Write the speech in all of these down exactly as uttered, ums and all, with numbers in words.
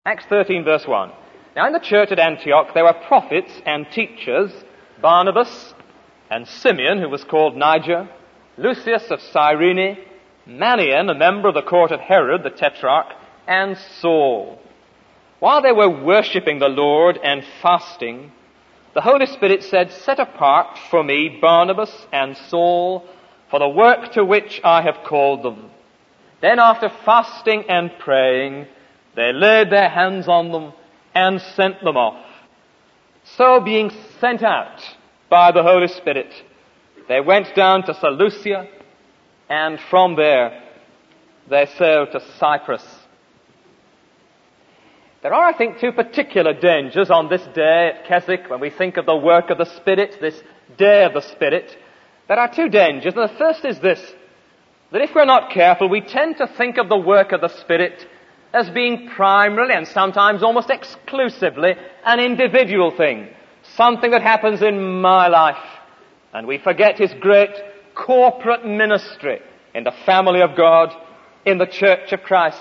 Acts thirteen, verse one. Now in the church at Antioch there were prophets and teachers, Barnabas and Simeon, who was called Niger, Lucius of Cyrene, Manaen, a member of the court of Herod the Tetrarch, and Saul. While they were worshipping the Lord and fasting, the Holy Spirit said, "Set apart for me Barnabas and Saul for the work to which I have called them." Then after fasting and praying, they laid their hands on them and sent them off. So being sent out by the Holy Spirit, they went down to Seleucia, and from there they sailed to Cyprus. There are, I think, two particular dangers on this day at Keswick when we think of the work of the Spirit, this day of the Spirit. There are two dangers, and the first is this, that if we're not careful, we tend to think of the work of the Spirit as being primarily and sometimes almost exclusively an individual thing, something that happens in my life. And we forget His great corporate ministry in the family of God, in the Church of Christ.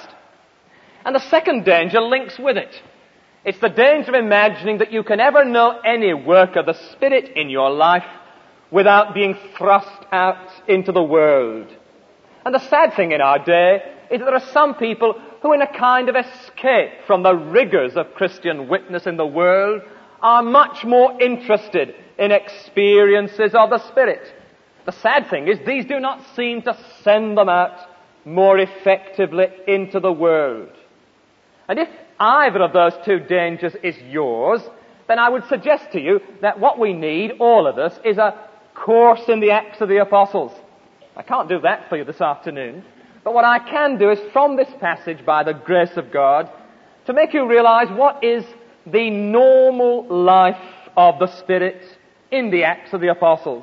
And the second danger links with it. It's the danger of imagining that you can ever know any work of the Spirit in your life without being thrust out into the world. And the sad thing in our day is that there are some people who, in a kind of escape from the rigors of Christian witness in the world, are much more interested in experiences of the Spirit. The sad thing is these do not seem to send them out more effectively into the world. And if either of those two dangers is yours, then I would suggest to you that what we need, all of us, is a course in the Acts of the Apostles. I can't do that for you this afternoon, but what I can do is from this passage, by the grace of God, to make you realize what is the normal life of the Spirit in the Acts of the Apostles.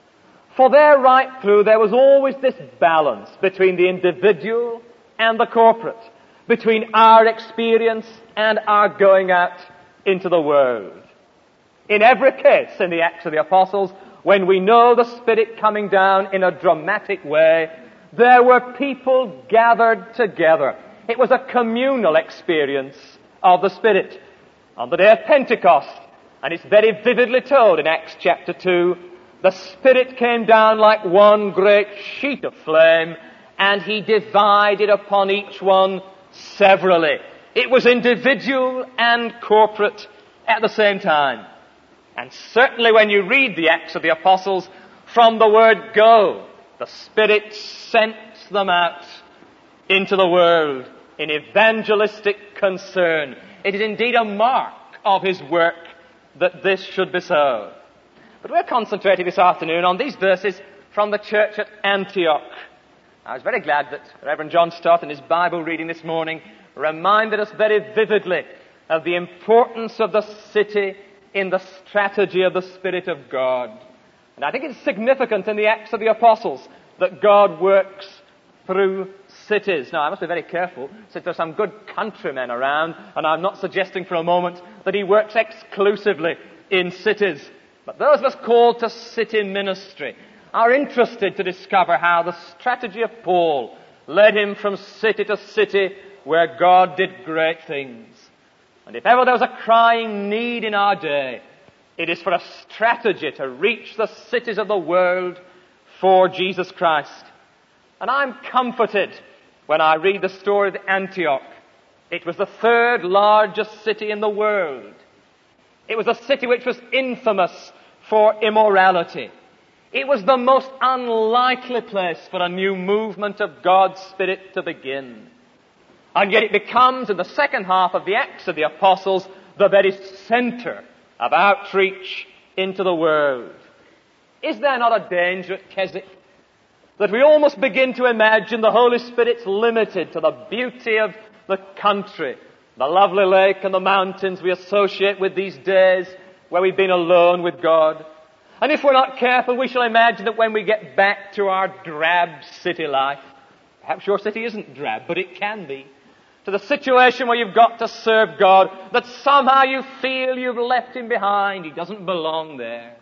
For there, right through, there was always this balance between the individual and the corporate, between our experience and our going out into the world. In every case in the Acts of the Apostles, when we know the Spirit coming down in a dramatic way, there were people gathered together. It was a communal experience of the Spirit. On the day of Pentecost, and it's very vividly told in Acts chapter two, the Spirit came down like one great sheet of flame, and He divided upon each one severally. It was individual and corporate at the same time. And certainly when you read the Acts of the Apostles, from the word go, the Spirit sent them out into the world in evangelistic concern. It is indeed a mark of His work that this should be so. But we're concentrating this afternoon on these verses from the church at Antioch. I was very glad that Reverend John Stott in his Bible reading this morning reminded us very vividly of the importance of the city in the strategy of the Spirit of God. And I think it's significant in the Acts of the Apostles that God works through cities. Now, I must be very careful, since there's some good countrymen around, and I'm not suggesting for a moment that He works exclusively in cities. But those of us called to city ministry are interested to discover how the strategy of Paul led him from city to city where God did great things. And if ever there was a crying need in our day, it is for a strategy to reach the cities of the world for Jesus Christ. And I'm comforted when I read the story of Antioch. It was the third largest city in the world. It was a city which was infamous for immorality. It was the most unlikely place for a new movement of God's Spirit to begin. And yet it becomes, in the second half of the Acts of the Apostles, the very center of outreach into the world. Is there not a danger at Keswick that we almost begin to imagine the Holy Spirit's limited to the beauty of the country, the lovely lake and the mountains we associate with these days where we've been alone with God? And if we're not careful, we shall imagine that when we get back to our drab city life, perhaps your city isn't drab, but it can be, to the situation where you've got to serve God, that somehow you feel you've left Him behind. He doesn't belong there.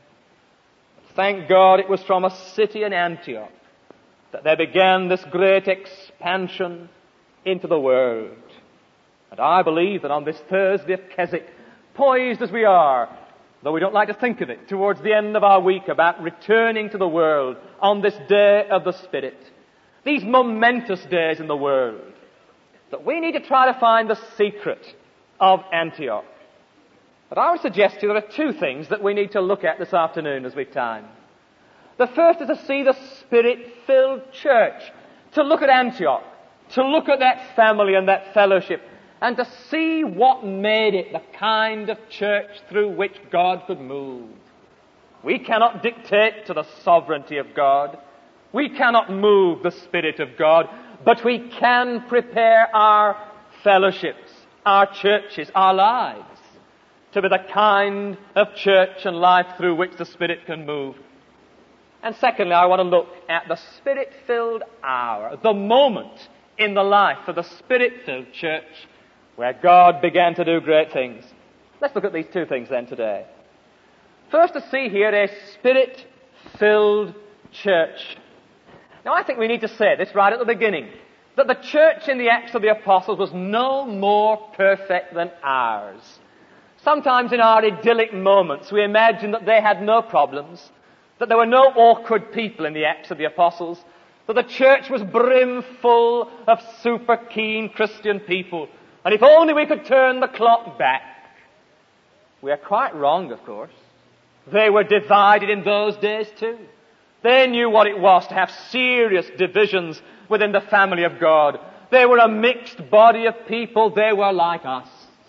Thank God it was from a city in Antioch that there began this great expansion into the world. And I believe that on this Thursday of Keswick, poised as we are, though we don't like to think of it, towards the end of our week about returning to the world on this day of the Spirit, these momentous days in the world, that we need to try to find the secret of Antioch. But I would suggest to you there are two things that we need to look at this afternoon as we've time. The first is to see the Spirit-filled church, to look at Antioch, to look at that family and that fellowship, and to see what made it the kind of church through which God could move. We cannot dictate to the sovereignty of God. We cannot move the Spirit of God, but we can prepare our fellowships, our churches, our lives to be the kind of church and life through which the Spirit can move. And secondly, I want to look at the Spirit-filled hour, the moment in the life of the Spirit-filled church where God began to do great things. Let's look at these two things then today. First, to see here a Spirit-filled church. Now, I think we need to say this right at the beginning, that the church in the Acts of the Apostles was no more perfect than ours. Sometimes in our idyllic moments, we imagine that they had no problems, that there were no awkward people in the Acts of the Apostles, that the church was brimful of super keen Christian people, and if only we could turn the clock back. We are quite wrong, of course. They were divided in those days too. They knew what it was to have serious divisions within the family of God. They were a mixed body of people. They were like us.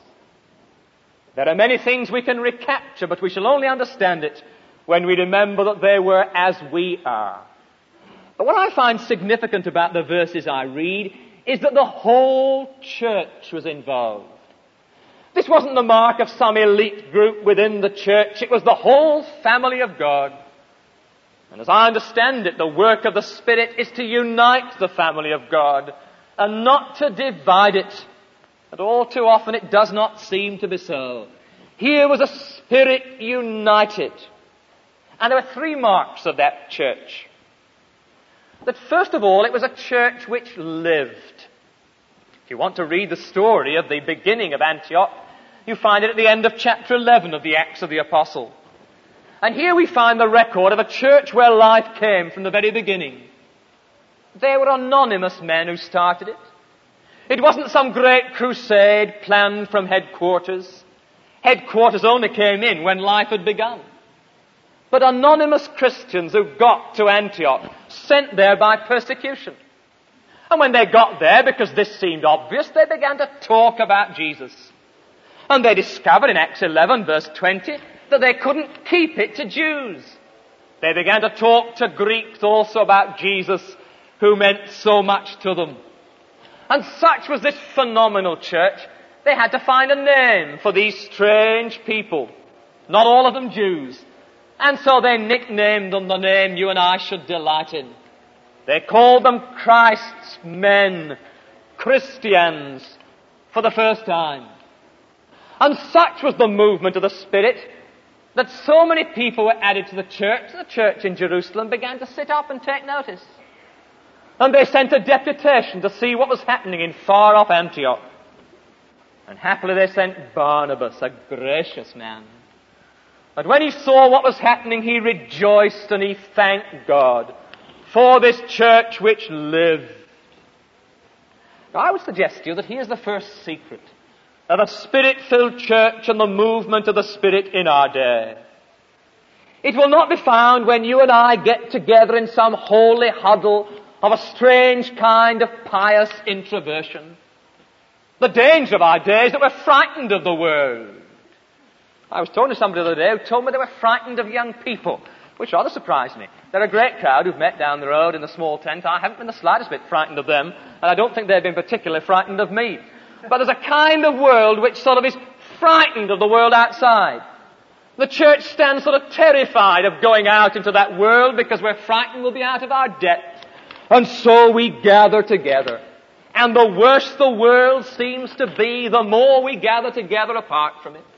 There are many things we can recapture, but we shall only understand it when we remember that they were as we are. But what I find significant about the verses I read is that the whole church was involved. This wasn't the mark of some elite group within the church. It was the whole family of God. And as I understand it, the work of the Spirit is to unite the family of God and not to divide it. But all too often it does not seem to be so. Here was a Spirit united. And there were three marks of that church. That first of all, it was a church which lived. If you want to read the story of the beginning of Antioch, you find it at the end of chapter eleven of the Acts of the Apostle. And here we find the record of a church where life came from the very beginning. They were anonymous men who started it. It wasn't some great crusade planned from headquarters. Headquarters only came in when life had begun. But anonymous Christians who got to Antioch, sent there by persecution. And when they got there, because this seemed obvious, they began to talk about Jesus. And they discovered in Acts eleven, verse twenty, that they couldn't keep it to Jews. They began to talk to Greeks also about Jesus, who meant so much to them. And such was this phenomenal church, they had to find a name for these strange people, not all of them Jews. And so they nicknamed them the name you and I should delight in. They called them Christ's men, Christians, for the first time. And such was the movement of the Spirit that so many people were added to the church, the church in Jerusalem began to sit up and take notice. And they sent a deputation to see what was happening in far-off Antioch. And happily they sent Barnabas, a gracious man. But when he saw what was happening, he rejoiced and he thanked God for this church which lived. Now, I would suggest to you that here's the first secret of a Spirit-filled church and the movement of the Spirit in our day. It will not be found when you and I get together in some holy huddle of a strange kind of pious introversion. The danger of our day is that we're frightened of the world. I was talking to somebody the other day who told me they were frightened of young people, which rather surprised me. They're a great crowd who've met down the road in a small tent. I haven't been the slightest bit frightened of them, and I don't think they've been particularly frightened of me. But there's a kind of world which sort of is frightened of the world outside. The church stands sort of terrified of going out into that world because we're frightened we'll be out of our depth. And so we gather together. And the worse the world seems to be, the more we gather together apart from it.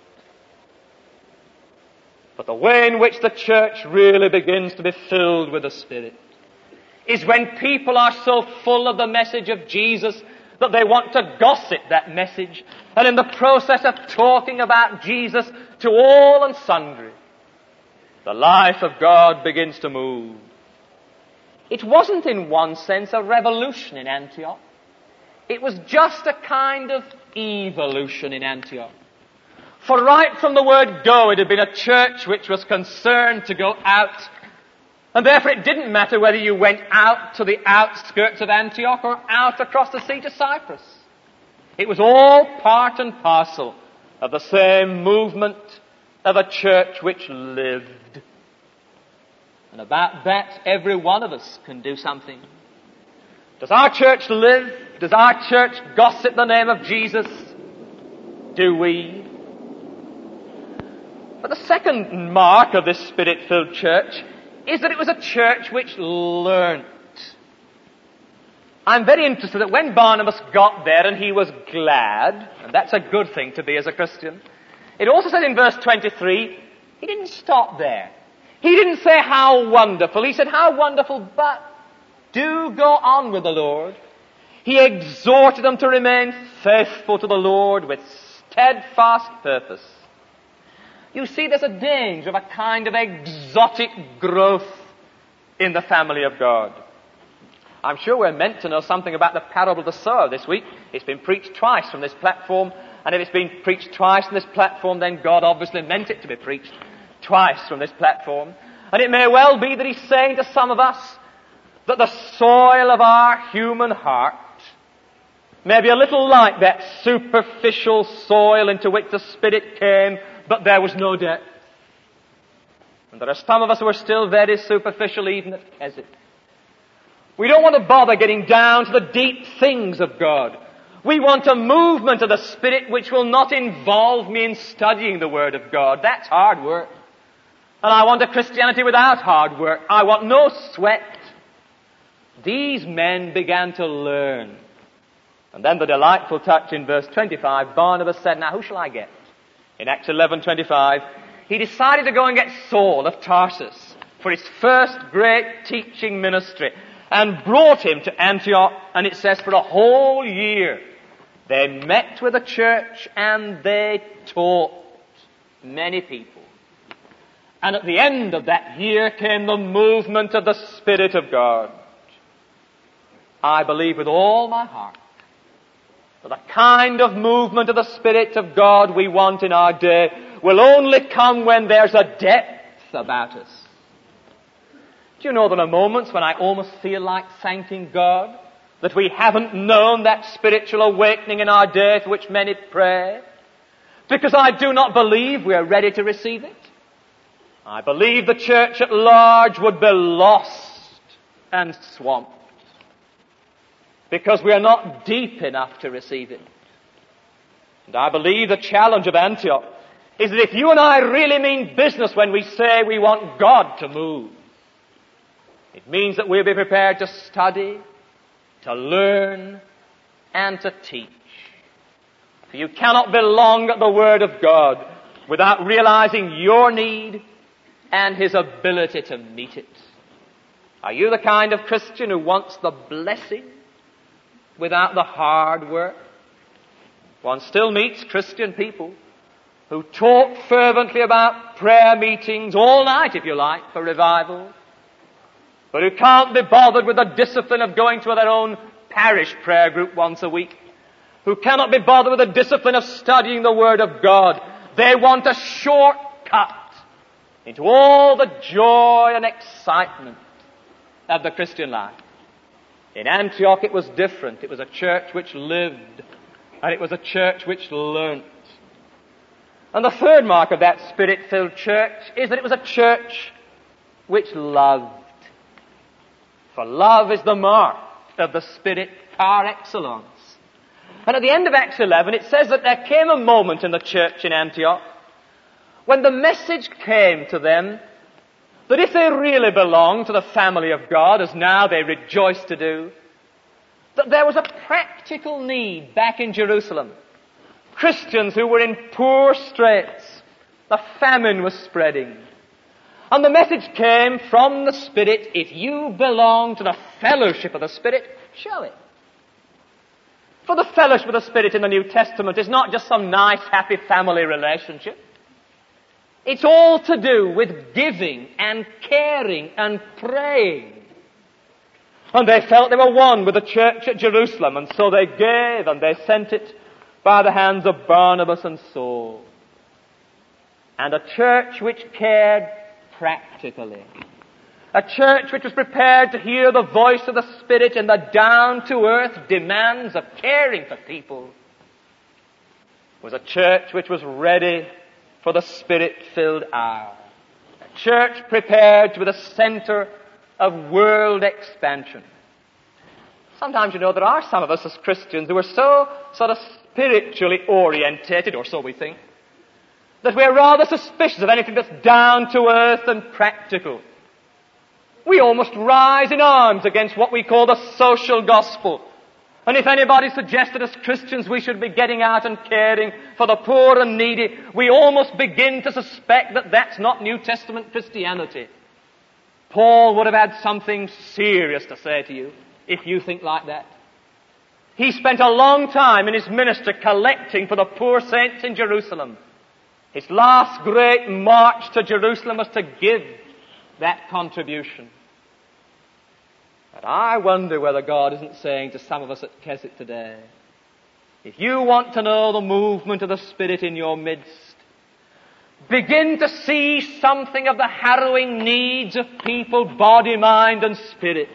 But the way in which the church really begins to be filled with the Spirit is when people are so full of the message of Jesus that they want to gossip that message, and in the process of talking about Jesus to all and sundry, the life of God begins to move. It wasn't in one sense a revolution in Antioch. It was just a kind of evolution in Antioch. For right from the word go, it had been a church which was concerned to go out. And therefore it didn't matter whether you went out to the outskirts of Antioch or out across the sea to Cyprus. It was all part and parcel of the same movement of a church which lived. And about that, every one of us can do something. Does our church live? Does our church gossip the name of Jesus? Do we? But the second mark of this Spirit-filled church is that it was a church which learnt. I'm very interested that when Barnabas got there and he was glad, and that's a good thing to be as a Christian, it also says in verse twenty-three, he didn't stop there. He didn't say how wonderful. He said how wonderful, but do go on with the Lord. He exhorted them to remain faithful to the Lord with steadfast purpose. You see, there's a danger of a kind of exotic growth in the family of God. I'm sure we're meant to know something about the parable of the sower this week. It's been preached twice from this platform, and if it's been preached twice from this platform, then God obviously meant it to be preached twice from this platform. And it may well be that He's saying to some of us that the soil of our human heart may be a little like that superficial soil into which the Spirit came, but there was no depth. And there are some of us who are still very superficial even at Keswick. We don't want to bother getting down to the deep things of God. We want a movement of the Spirit which will not involve me in studying the Word of God. That's hard work. And I want a Christianity without hard work. I want no sweat. These men began to learn. And then the delightful touch in verse twenty-five, Barnabas said, now who shall I get? In Acts eleven twenty-five, he decided to go and get Saul of Tarsus for his first great teaching ministry and brought him to Antioch, and it says for a whole year they met with the church and they taught many people. And at the end of that year came the movement of the Spirit of God. I believe with all my heart that the kind of movement of the Spirit of God we want in our day will only come when there's a depth about us. Do you know there are moments when I almost feel like thanking God that we haven't known that spiritual awakening in our day for which many pray? Because I do not believe we are ready to receive it. I believe the church at large would be lost and swamped because we are not deep enough to receive it. And I believe the challenge of Antioch is that if you and I really mean business when we say we want God to move, it means that we'll be prepared to study, to learn, and to teach. For you cannot belong at the Word of God without realizing your need and His ability to meet it. Are you the kind of Christian who wants the blessing without the hard work? One still meets Christian people who talk fervently about prayer meetings all night, if you like, for revival, but who can't be bothered with the discipline of going to their own parish prayer group once a week, who cannot be bothered with the discipline of studying the Word of God. They want a shortcut into all the joy and excitement of the Christian life. In Antioch it was different. It was a church which lived, and it was a church which learnt. And the third mark of that Spirit-filled church is that it was a church which loved. For love is the mark of the Spirit par excellence. And at the end of Acts eleven, it says that there came a moment in the church in Antioch when the message came to them that if they really belonged to the family of God, as now they rejoice to do, that there was a practical need back in Jerusalem. Christians who were in poor straits. The famine was spreading. And the message came from the Spirit, if you belong to the fellowship of the Spirit, show it. For the fellowship of the Spirit in the New Testament is not just some nice, happy family relationship. It's all to do with giving and caring and praying. And they felt they were one with the church at Jerusalem, and so they gave and they sent it by the hands of Barnabas and Saul. And a church which cared practically. A church which was prepared to hear the voice of the Spirit in the down-to-earth demands of caring for people. Was a church which was ready for the Spirit-filled hour. A church prepared to be the center of world expansion. Sometimes, you know, there are some of us as Christians who are so sort of spiritually orientated, or so we think, that we're rather suspicious of anything that's down to earth and practical. We almost rise in arms against what we call the social gospel. And if anybody suggested as Christians we should be getting out and caring for the poor and needy, we almost begin to suspect that that's not New Testament Christianity. Paul would have had something serious to say to you if you think like that. He spent a long time in his ministry collecting for the poor saints in Jerusalem. His last great march to Jerusalem was to give that contribution. But I wonder whether God isn't saying to some of us at Keswick today, if you want to know the movement of the Spirit in your midst, begin to see something of the harrowing needs of people, body, mind, and spirit,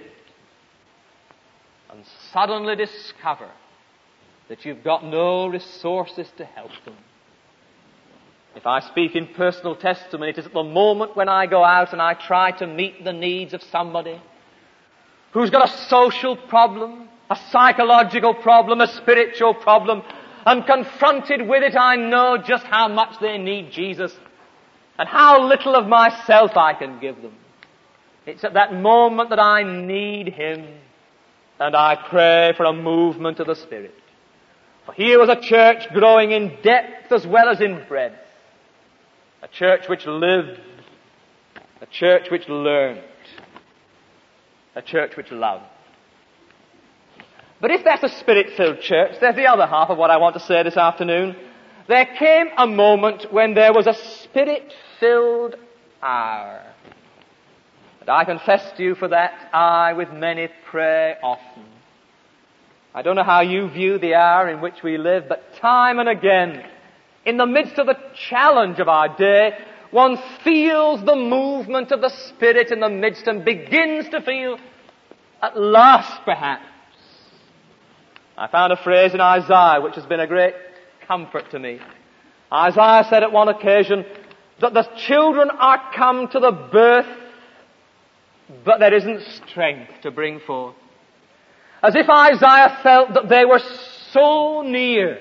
and suddenly discover that you've got no resources to help them. If I speak in personal testimony, it is at the moment when I go out and I try to meet the needs of somebody who's got a social problem, a psychological problem, a spiritual problem, and confronted with it, I know just how much they need Jesus and how little of myself I can give them. It's at that moment that I need Him, and I pray for a movement of the Spirit. For here was a church growing in depth as well as in breadth. A church which lived, a church which learned, a church which loved. But if that's a Spirit-filled church, there's the other half of what I want to say this afternoon. There came a moment when there was a Spirit-filled hour. And I confess to you for that, I with many pray often. I don't know how you view the hour in which we live, but time and again, in the midst of the challenge of our day, one feels the movement of the Spirit in the midst and begins to feel, at last perhaps. I found a phrase in Isaiah which has been a great comfort to me. Isaiah said at one occasion that the children are come to the birth, but there isn't strength to bring forth. As if Isaiah felt that they were so near,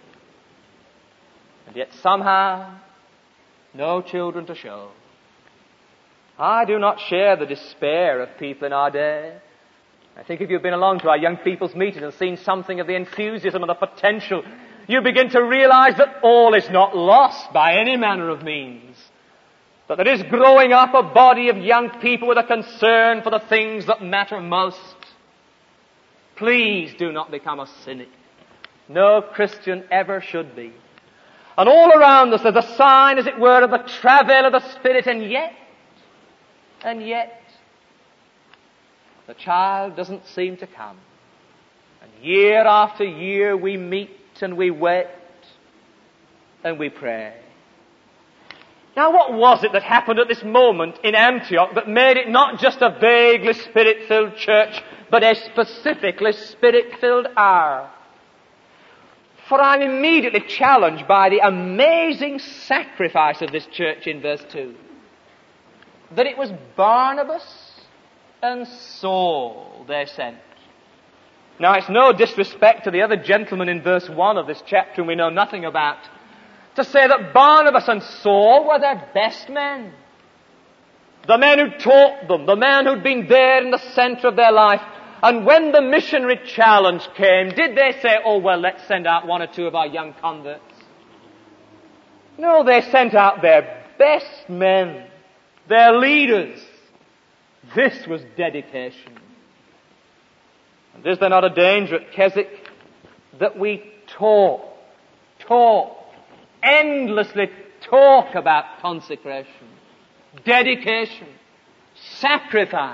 and yet somehow no children to show. I do not share the despair of people in our day. I think if you've been along to our young people's meeting and seen something of the enthusiasm and the potential, you begin to realize that all is not lost by any manner of means. That there is growing up a body of young people with a concern for the things that matter most. Please do not become a cynic. No Christian ever should be. And all around us there's a sign, as it were, of the travail of the Spirit, and yet, and yet, the child doesn't seem to come. And year after year we meet and we wait and we pray. Now what was it that happened at this moment in Antioch that made it not just a vaguely Spirit-filled church, but a specifically Spirit-filled hour? For I'm immediately challenged by the amazing sacrifice of this church in verse two. That it was Barnabas and Saul they sent. Now it's no disrespect to the other gentlemen in verse one of this chapter whom we know nothing about, to say that Barnabas and Saul were their best men. The men who taught them, the men who'd been there in the center of their life. And when the missionary challenge came, did they say, oh well, let's send out one or two of our young converts? No, they sent out their best men, their leaders. This was dedication. And is there not a danger at Keswick that we talk, talk, endlessly talk about consecration, dedication, sacrifice.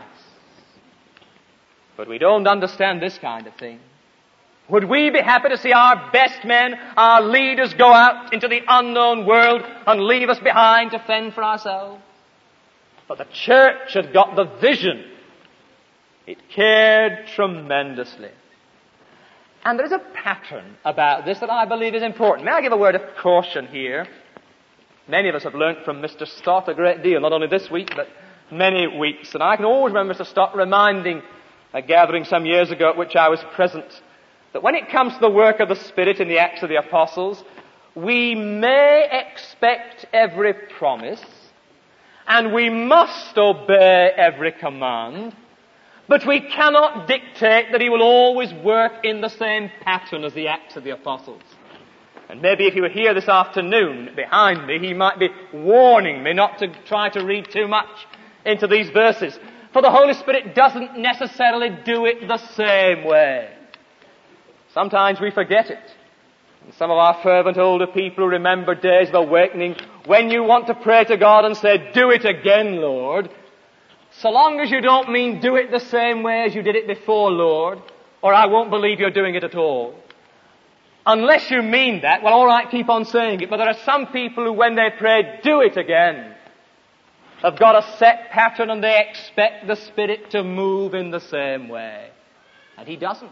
But we don't understand this kind of thing. Would we be happy to see our best men, our leaders, go out into the unknown world and leave us behind to fend for ourselves? But the church had got the vision. It cared tremendously. And there is a pattern about this that I believe is important. May I give a word of caution here? Many of us have learnt from Mister Stott a great deal, not only this week, but many weeks. And I can always remember Mister Stott reminding a gathering some years ago at which I was present that when it comes to the work of the Spirit in the Acts of the Apostles, we may expect every promise, and we must obey every command, but we cannot dictate that He will always work in the same pattern as the Acts of the Apostles. And maybe if He were here this afternoon behind me, He might be warning me not to try to read too much into these verses. For the Holy Spirit doesn't necessarily do it the same way. Sometimes we forget it. And some of our fervent older people remember days of awakening when you want to pray to God and say, "Do it again, Lord." So long as you don't mean do it the same way as you did it before, Lord, or I won't believe you're doing it at all. Unless you mean that, well, all right, keep on saying it. But there are some people who, when they pray, "Do it again," have got a set pattern and they expect the Spirit to move in the same way. And He doesn't.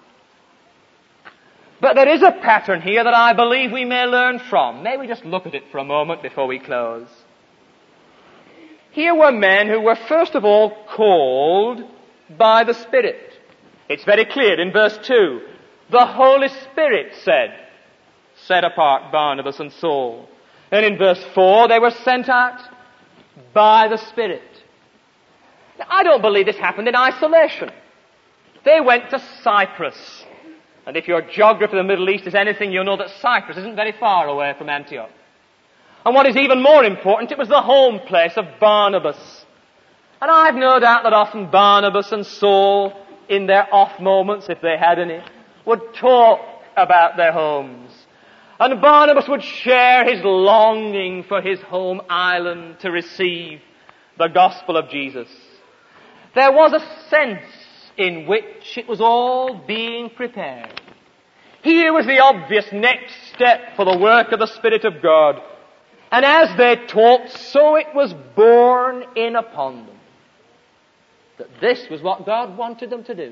But there is a pattern here that I believe we may learn from. May we just look at it for a moment before we close? Here were men who were first of all called by the Spirit. It's very clear in verse two. The Holy Spirit said, "Set apart Barnabas and Saul." And in verse four, they were sent out by the Spirit. Now, I don't believe this happened in isolation. They went to Cyprus. And if your geography of the Middle East is anything, you'll know that Cyprus isn't very far away from Antioch. And what is even more important, it was the home place of Barnabas. And I've no doubt that often Barnabas and Saul, in their off moments, if they had any, would talk about their homes. And Barnabas would share his longing for his home island to receive the gospel of Jesus. There was a sense in which it was all being prepared. Here was the obvious next step for the work of the Spirit of God. And as they talked, so it was borne in upon them that this was what God wanted them to do.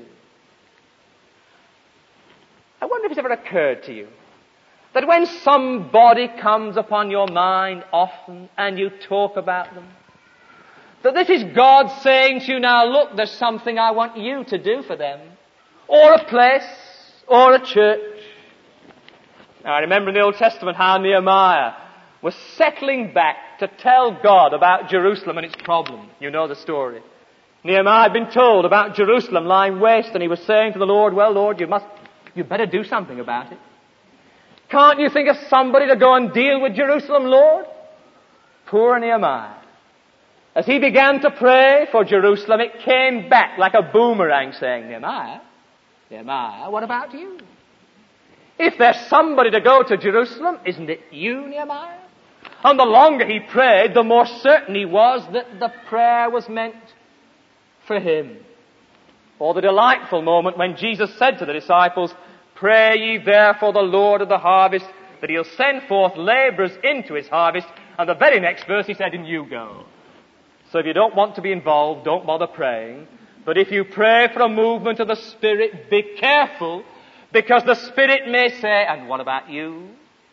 I wonder if it's ever occurred to you that when somebody comes upon your mind often and you talk about them, that this is God saying to you, "Now look, there's something I want you to do for them," or a place, or a church. Now I remember in the Old Testament how Nehemiah was settling back to tell God about Jerusalem and its problem. You know the story. Nehemiah had been told about Jerusalem lying waste, and he was saying to the Lord, "Well, Lord, you must, you better do something about it. Can't you think of somebody to go and deal with Jerusalem, Lord?" Poor Nehemiah. As he began to pray for Jerusalem, it came back like a boomerang saying, "Nehemiah, Nehemiah, what about you? If there's somebody to go to Jerusalem, isn't it you, Nehemiah?" And the longer he prayed, the more certain he was that the prayer was meant for him. Or the delightful moment when Jesus said to the disciples, "Pray ye therefore the Lord of the harvest, that He'll send forth labourers into His harvest." And the very next verse he said, "And you go." So if you don't want to be involved, don't bother praying. But if you pray for a movement of the Spirit, be careful, because the Spirit may say, "And what about you?"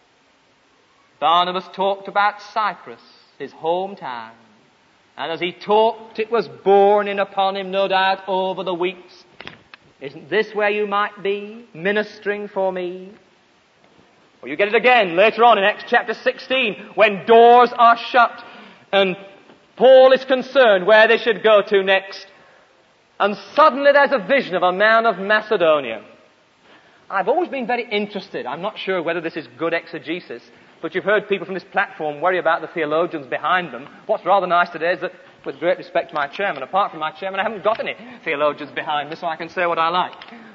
Barnabas talked about Cyprus, his hometown. And as he talked, it was borne in upon him, no doubt, over the weeks. "Isn't this where you might be, ministering for me?" Or you get it again later on in Acts chapter sixteen, when doors are shut and Paul is concerned where they should go to next. And suddenly there's a vision of a man of Macedonia. I've always been very interested. I'm not sure whether this is good exegesis, but you've heard people from this platform worry about the theologians behind them. What's rather nice today is that, with great respect to my chairman, apart from my chairman, I haven't got any theologians behind me, so I can say what I like.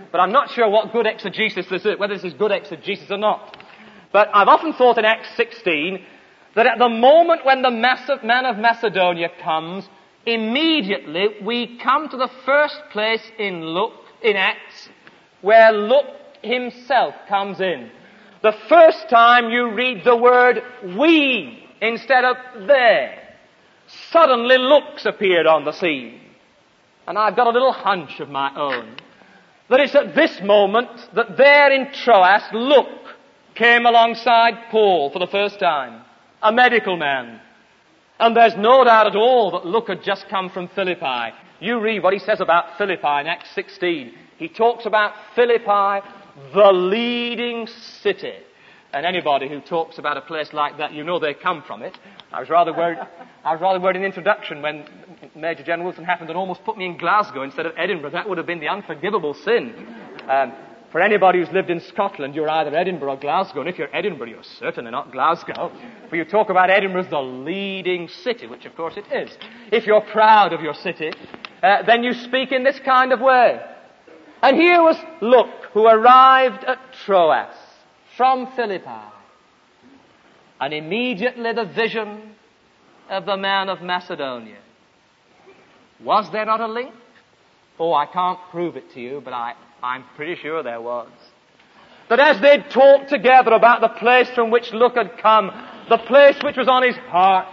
but I'm not sure what good exegesis this is, whether this is good exegesis or not. But I've often thought in Acts sixteen that at the moment when the massive man of Macedonia comes, immediately we come to the first place in Luke, in Acts, where Luke himself comes in. The first time you read the word we instead of they. Suddenly Luke's appeared on the scene. And I've got a little hunch of my own that it's at this moment that there in Troas, Luke came alongside Paul for the first time. A medical man. And there's no doubt at all that Luke had just come from Philippi. You read what he says about Philippi in Acts sixteen. He talks about Philippi, the leading city. And anybody who talks about a place like that, you know they come from it. I was rather worried, I was rather worried in the introduction when Major General Wilson happened and almost put me in Glasgow instead of Edinburgh. That would have been the unforgivable sin. Um, for anybody who's lived in Scotland, you're either Edinburgh or Glasgow. And if you're Edinburgh, you're certainly not Glasgow. For you talk about Edinburgh as the leading city, which of course it is. If you're proud of your city, uh, then you speak in this kind of way. And here was Luke, who arrived at Troas from Philippi. And immediately the vision of the man of Macedonia. Was there not a link? Oh, I can't prove it to you, but I, I'm pretty sure there was. That as they'd talked together about the place from which Luke had come, the place which was on his heart,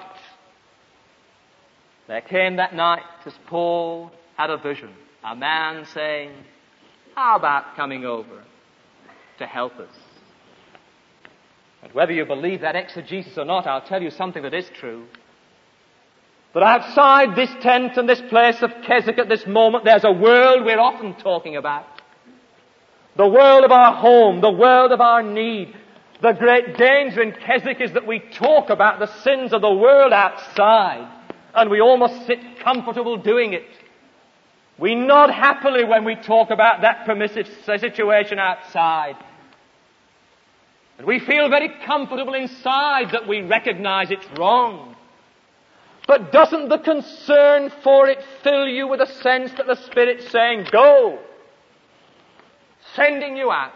there came that night as Paul had a vision, a man saying, how about coming over to help us? And whether you believe that exegesis or not, I'll tell you something that is true. That outside this tent and this place of Keswick at this moment, there's a world we're often talking about. The world of our home, the world of our need. The great danger in Keswick is that we talk about the sins of the world outside, and we almost sit comfortable doing it. We nod happily when we talk about that permissive situation outside. And we feel very comfortable inside that we recognize it's wrong. But doesn't the concern for it fill you with a sense that the Spirit's saying, go, sending you out?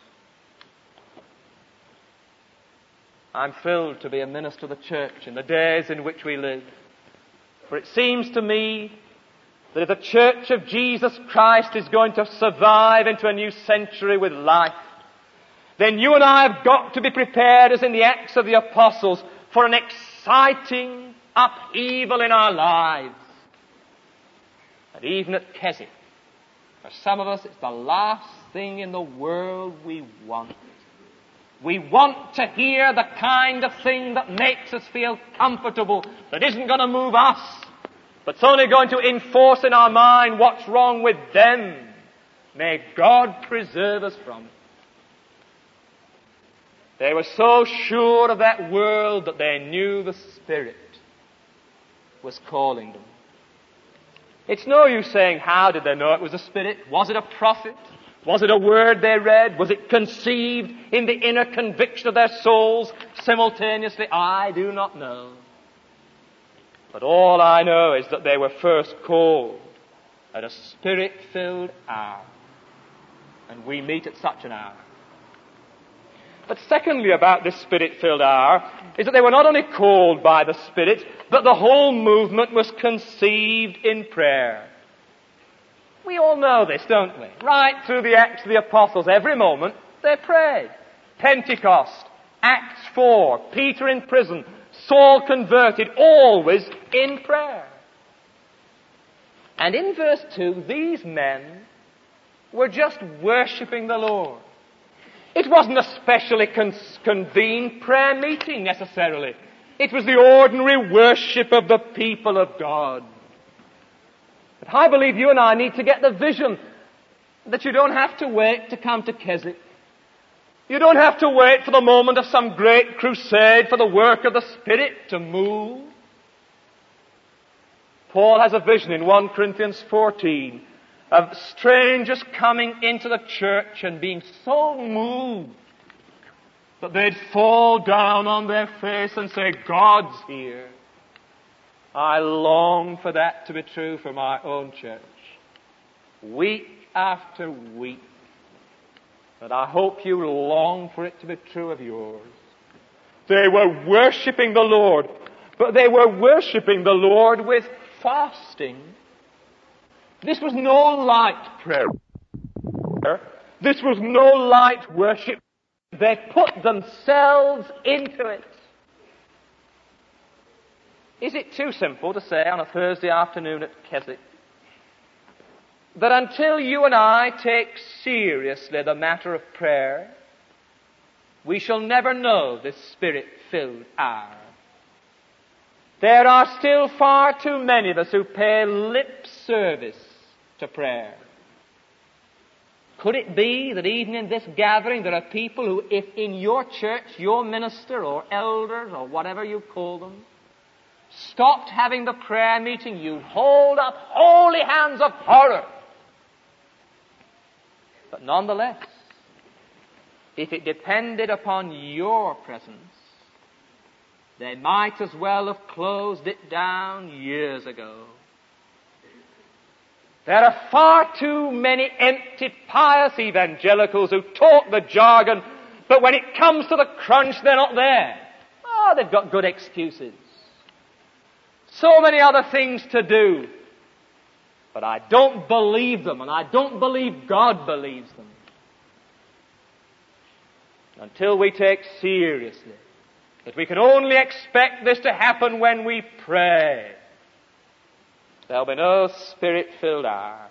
I'm thrilled to be a minister of the church in the days in which we live. For it seems to me that if the church of Jesus Christ is going to survive into a new century with life, then you and I have got to be prepared, as in the Acts of the Apostles, for an exciting upheaval in our lives. And even at Keswick, for some of us, it's the last thing in the world we want. We want to hear the kind of thing that makes us feel comfortable, that isn't going to move us, but it's only going to enforce in our mind what's wrong with them. May God preserve us from it. They were so sure of that world that they knew the Spirit was calling them. It's no use saying, how did they know it was the Spirit? Was it a prophet? Was it a word they read? Was it conceived in the inner conviction of their souls simultaneously? I do not know. But all I know is that they were first called at a Spirit-filled hour. And we meet at such an hour. But secondly about this Spirit-filled hour is that they were not only called by the Spirit, but the whole movement was conceived in prayer. We all know this, don't we? Right through the Acts of the Apostles, every moment they prayed. Pentecost, Acts four, Peter in prison, Saul converted, always in prayer. And in verse two, these men were just worshipping the Lord. It wasn't a specially con- convened prayer meeting necessarily. It was the ordinary worship of the people of God. But I believe you and I need to get the vision that you don't have to wait to come to Keswick. You don't have to wait for the moment of some great crusade for the work of the Spirit to move. Paul has a vision in First Corinthians fourteen of strangers coming into the church and being so moved that they'd fall down on their face and say, God's here. I long for that to be true for my own church. Week after week, And I hope you long for it to be true of yours. They were worshipping the Lord, but they were worshipping the Lord with fasting. This was no light prayer. This was no light worship. They put themselves into it. Is it too simple to say on a Thursday afternoon at Keswick that until you and I take seriously the matter of prayer, we shall never know this Spirit-filled hour? There are still far too many of us who pay lip service to prayer. Could it be that even in this gathering there are people who, if in your church, your minister or elders or whatever you call them, stopped having the prayer meeting, you'd hold up holy hands of horror? But nonetheless, if it depended upon your presence, they might as well have closed it down years ago. There are far too many empty, pious evangelicals who talk the jargon, but when it comes to the crunch, they're not there. Oh, they've got good excuses. So many other things to do. But I don't believe them, and I don't believe God believes them. Until we take seriously that we can only expect this to happen when we pray, there'll be no Spirit-filled hour.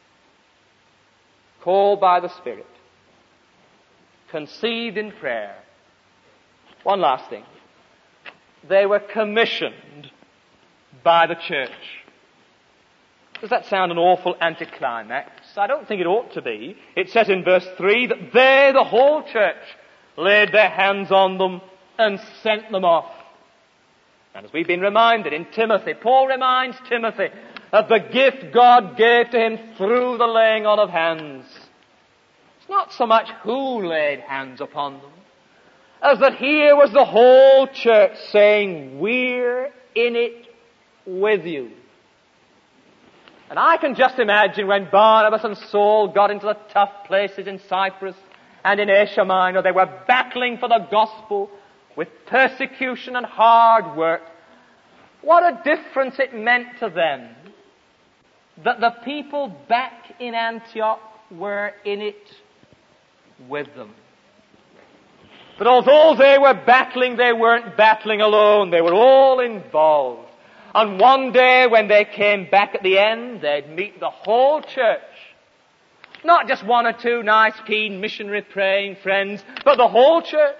Called by the Spirit. Conceived in prayer. One last thing. They were commissioned by the church. Does that sound an awful anticlimax? I don't think it ought to be. It says in verse three that they, the whole church, laid their hands on them and sent them off. And as we've been reminded in Timothy, Paul reminds Timothy of the gift God gave to him through the laying on of hands. It's not so much who laid hands upon them, as that here was the whole church saying, we're in it with you. And I can just imagine when Barnabas and Saul got into the tough places in Cyprus and in Asia Minor, they were battling for the gospel with persecution and hard work. What a difference it meant to them that the people back in Antioch were in it with them. But although they were battling, they weren't battling alone. They were all involved. And one day when they came back at the end, they'd meet the whole church. Not just one or two nice, keen, missionary praying friends, but the whole church.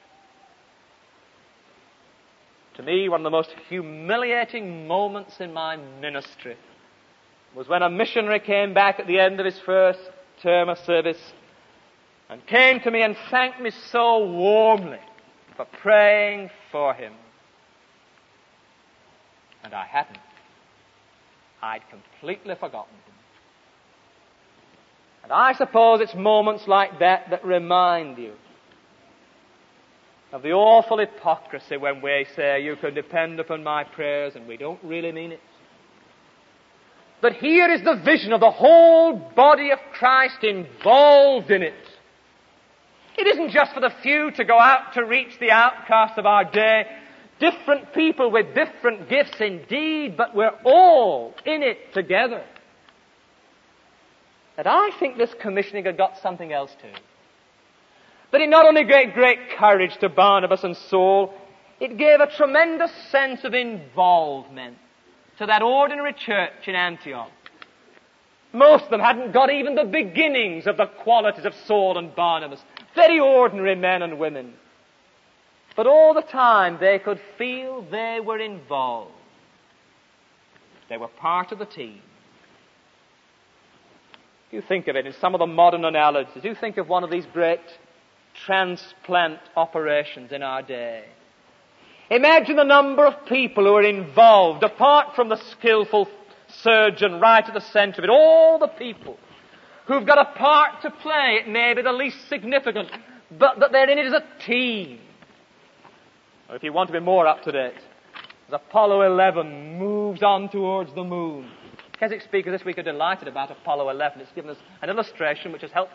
To me, one of the most humiliating moments in my ministry was when a missionary came back at the end of his first term of service and came to me and thanked me so warmly for praying for him. And I hadn't. I'd completely forgotten him. And I suppose it's moments like that that remind you of the awful hypocrisy when we say, you can depend upon my prayers, and we don't really mean it. But here is the vision of the whole body of Christ involved in it. It isn't just for the few to go out to reach the outcasts of our day. Different people with different gifts indeed, but we're all in it together. And I think this commissioning had got something else too. That it not only gave great courage to Barnabas and Saul, it gave a tremendous sense of involvement to that ordinary church in Antioch. Most of them hadn't got even the beginnings of the qualities of Saul and Barnabas. Very ordinary men and women. But all the time they could feel they were involved. They were part of the team. You think of it in some of the modern analogies. You think of one of these great transplant operations in our day. Imagine the number of people who are involved, apart from the skillful surgeon right at the center of it. All the people who've got a part to play. It may be the least significant, but that they're in it as a team. Or if you want to be more up to date, as Apollo eleven moves on towards the moon. Keswick speakers this week are delighted about Apollo eleven. It's given us an illustration which has helped us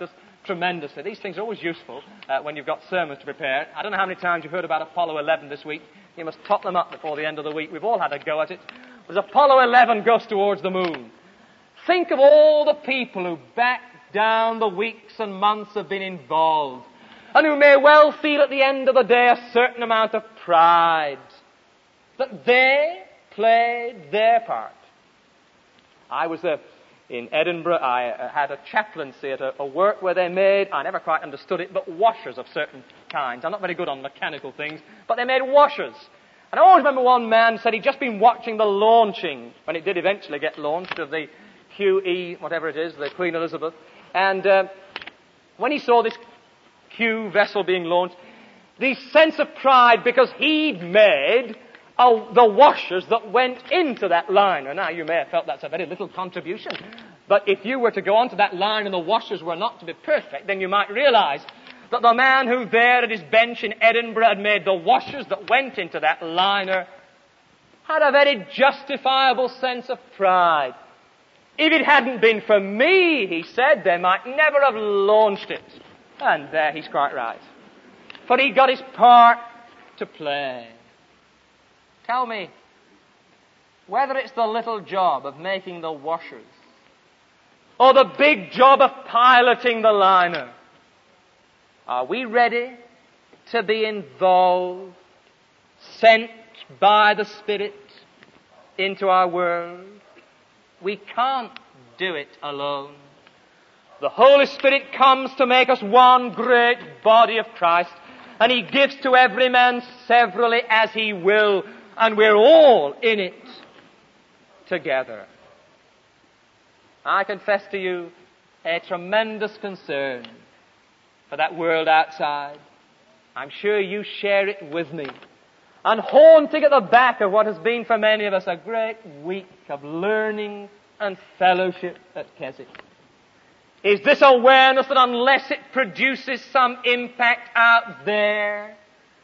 tremendously. These things are always useful uh, when you've got sermons to prepare. I don't know how many times you've heard about Apollo eleven this week. You must top them up before the end of the week. We've all had a go at it. As Apollo eleven goes towards the moon, think of all the people who back down the weeks and months have been involved, and who may well feel at the end of the day a certain amount of pride that they played their part. I was uh, in Edinburgh. I uh, had a chaplaincy at a, a work where they made, I never quite understood it, but washers of certain kinds. I'm not very good on mechanical things, but they made washers. And I always remember one man said he'd just been watching the launching, when it did eventually get launched, of the Q E, whatever it is, the Queen Elizabeth. And uh, when he saw this Q vessel being launched, the sense of pride because he'd made uh, the washers that went into that liner. Now, you may have felt that's a very little contribution, but if you were to go onto that line and the washers were not to be perfect, then you might realize that the man who there at his bench in Edinburgh had made the washers that went into that liner had a very justifiable sense of pride. If it hadn't been for me, he said, they might never have launched it. And there he's quite right. For he got his part to play. Tell me, whether it's the little job of making the washers, or the big job of piloting the liner, are we ready to be involved, sent by the Spirit into our world? We can't do it alone. The Holy Spirit comes to make us one great body of Christ, and He gives to every man severally as He will, and we're all in it together. I confess to you a tremendous concern for that world outside. I'm sure you share it with me. And haunting at the back of what has been for many of us a great week of learning and fellowship at Keswick is this awareness that unless it produces some impact out there,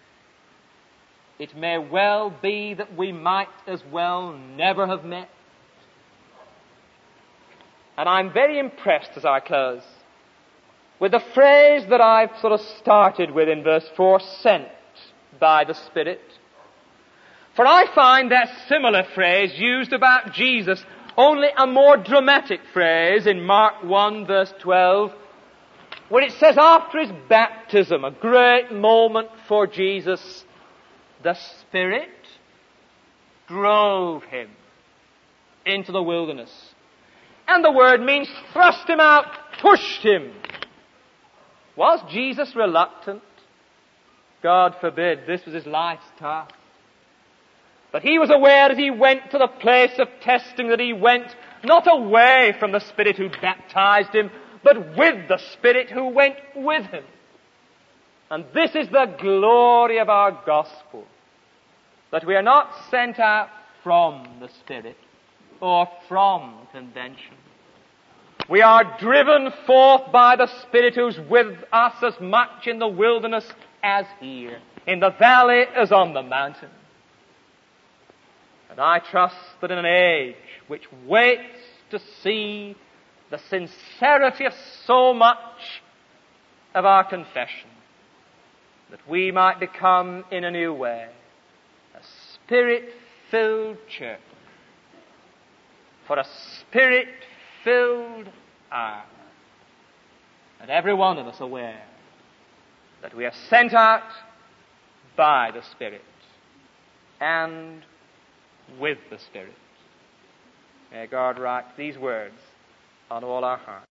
it may well be that we might as well never have met. And I'm very impressed as I close with the phrase that I've sort of started with in verse four, sent by the Spirit. For I find that similar phrase used about Jesus, only a more dramatic phrase in Mark one verse twelve, where it says after His baptism, a great moment for Jesus, the Spirit drove Him into the wilderness. And the word means thrust Him out, pushed Him. Was Jesus reluctant? God forbid. This was His life's task. But He was aware as He went to the place of testing that He went not away from the Spirit who baptized Him, but with the Spirit who went with Him. And this is the glory of our gospel, that we are not sent out from the Spirit or from convention. We are driven forth by the Spirit who's with us as much in the wilderness as here, in the valley as on the mountain. And I trust that in an age which waits to see the sincerity of so much of our confession, that we might become in a new way a Spirit-filled church for a Spirit-filled hour. And every one of us aware that we are sent out by the Spirit and with the Spirit. May God write these words on all our hearts.